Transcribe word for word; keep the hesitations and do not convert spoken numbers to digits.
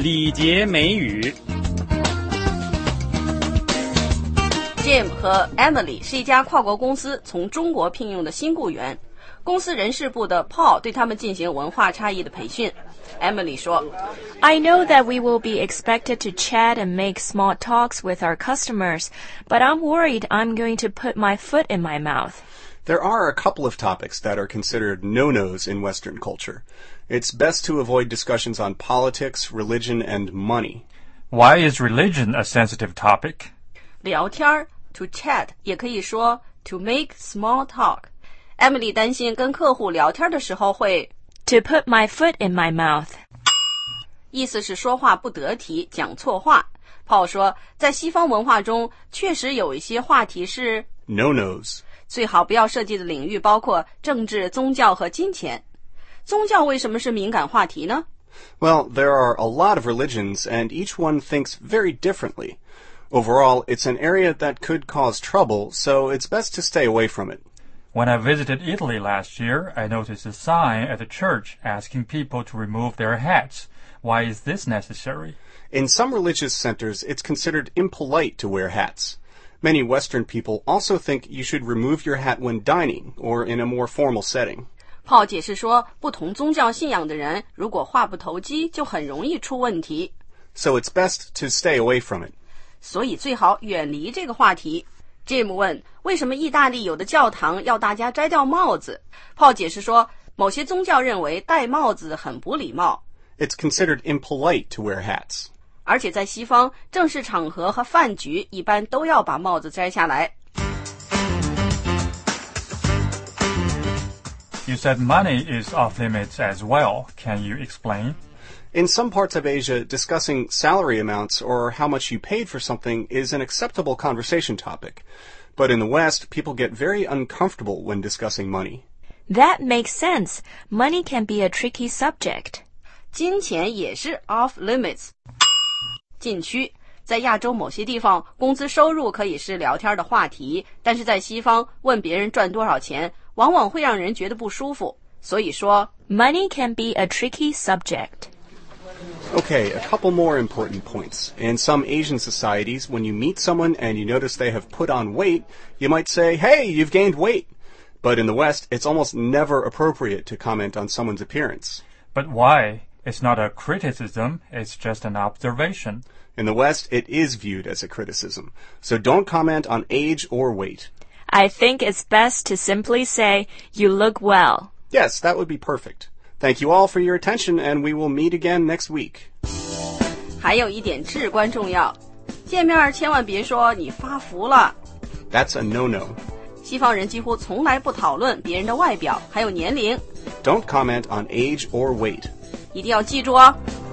礼节美语。 Jim 和 Emily 是一家跨国公司从中国聘用的新雇员，公司人事部的 Paul 对他们进行文化差异的培训。Emily 说 I know that we will be expected to chat and make small talks with our customers, but I'm worried I'm going to put my foot in my mouth. There are a couple of topics that are considered no-nos in Western culture. It's best to avoid discussions on politics, religion, and money. Why is religion a sensitive topic? 聊天 to chat 也可以说 to make small talk。Emily 担心跟客户聊天的时候会 To put my foot in my mouth. 意思是说话不得体，讲错话。Paul 说，在西方文化中，确实有一些话题是 no-nos。 最好不要涉及的领域包括政治、宗教和金钱。宗教为什么是敏感话题呢？ Well, there are a lot of religions, and each one thinks very differently. Overall, it's an area that could cause trouble, so it's best to stay away from it. When I visited Italy last year, I noticed a sign at the church asking people to remove their hats. Why is this necessary? In some religious centers, it's considered impolite to wear hats. Many Western people also think you should remove your hat when dining or in a more formal setting. Paul 解释说，不同宗教信仰的人如果话不投机，就很容易出问题。 So it's best to stay away from it. 所以最好远离这个话题。Jim 问，为什么意大利有的教堂要大家摘掉帽子？ Paul 解释说，某些宗教认为戴帽子很不礼貌。 It's considered impolite to wear hats. 而且在西方，正式场合和饭局一般都要把帽子摘下来。 You said money is off limits as well. Can you explain? In some parts of Asia, discussing salary amounts or how much you paid for something is an acceptable conversation topic. But in the West, people get very uncomfortable when discussing money. That makes sense. Money can be a tricky subject. 金钱也是 off limits。禁区，在亚洲某些地方，工资收入可以是聊天的话题，但是在西方，问别人赚多少钱，往往会让人觉得不舒服。所以说 Money can be a tricky subject. Okay, a couple more important points. In some Asian societies, when you meet someone and you notice they have put on weight, you might say, hey, you've gained weight. But in the West, it's almost never appropriate to comment on someone's appearance. But why? It's not a criticism, it's just an observation. In the West, it is viewed as a criticism. So don't comment on age or weight. I think it's best to simply say, you look well. Yes, that would be perfect. Thank you all for your attention, and we will meet again next week. 还有一点至关重要，见面千万别说你发福了。 That's a no-no. 西方人几乎从来不讨论别人的外表，还有年龄。 Don't comment on age or weight. 一定要记住哦。